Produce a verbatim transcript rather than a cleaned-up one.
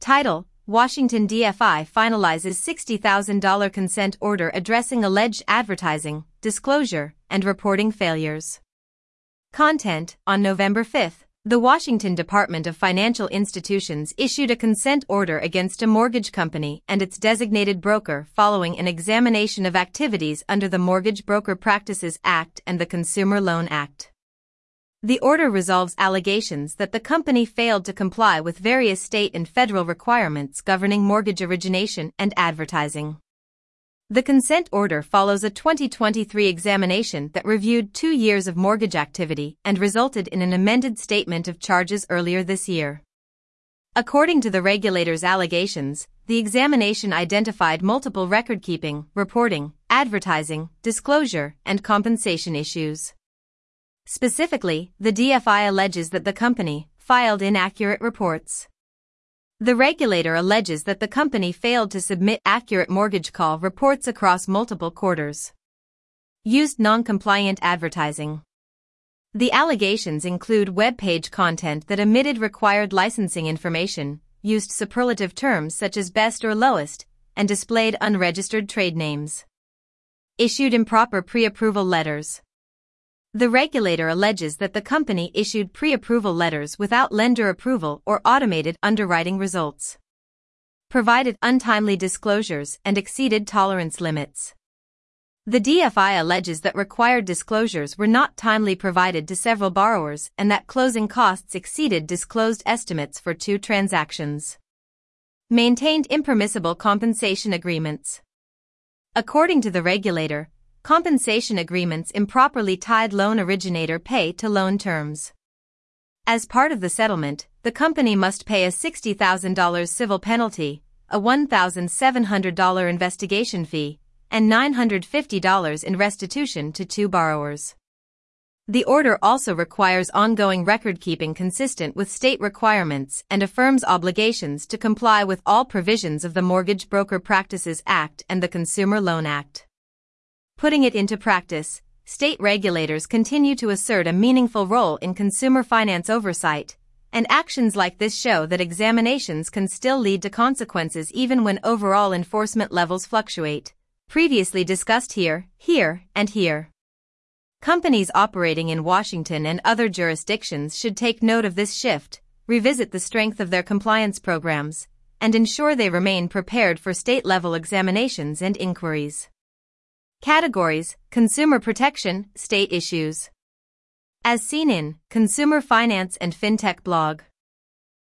Title: Washington D F I finalizes sixty thousand dollars consent order addressing alleged advertising, disclosure, and reporting failures. Content: On November fifth, the Washington Department of Financial Institutions issued a consent order against a mortgage company and its designated broker following an examination of activities under the Mortgage Broker Practices Act and the Consumer Loan Act. The order resolves allegations that the company failed to comply with various state and federal requirements governing mortgage origination and advertising. The consent order follows a twenty twenty-three examination that reviewed two years of mortgage activity and resulted in an amended statement of charges earlier this year. According to the regulator's allegations, the examination identified multiple record-keeping, reporting, advertising, disclosure, and compensation issues. Specifically, the D F I alleges that the company filed inaccurate reports. The regulator alleges that the company failed to submit accurate mortgage call reports across multiple quarters. Used non-compliant advertising. The allegations include web page content that omitted required licensing information, used superlative terms such as best or lowest, and displayed unregistered trade names. Issued improper pre-approval letters. The regulator alleges that the company issued pre-approval letters without lender approval or automated underwriting results. Provided untimely disclosures and exceeded tolerance limits. The D F I alleges that required disclosures were not timely provided to several borrowers and that closing costs exceeded disclosed estimates for two transactions. Maintained impermissible compensation agreements. According to the regulator, compensation agreements improperly tied loan originator pay to loan terms. As part of the settlement, the company must pay a sixty thousand dollars civil penalty, a one thousand seven hundred dollars investigation fee, and nine hundred fifty dollars in restitution to two borrowers. The order also requires ongoing record-keeping consistent with state requirements and affirms obligations to comply with all provisions of the Mortgage Broker Practices Act and the Consumer Loan Act. Putting it into practice, state regulators continue to assert a meaningful role in consumer finance oversight, and actions like this show that examinations can still lead to consequences even when overall enforcement levels fluctuate. Previously discussed here, here, and here. Companies operating in Washington and other jurisdictions should take note of this shift, revisit the strength of their compliance programs, and ensure they remain prepared for state-level examinations and inquiries. Categories: Consumer Protection, State Issues. As seen in Consumer Finance and FinTech blog.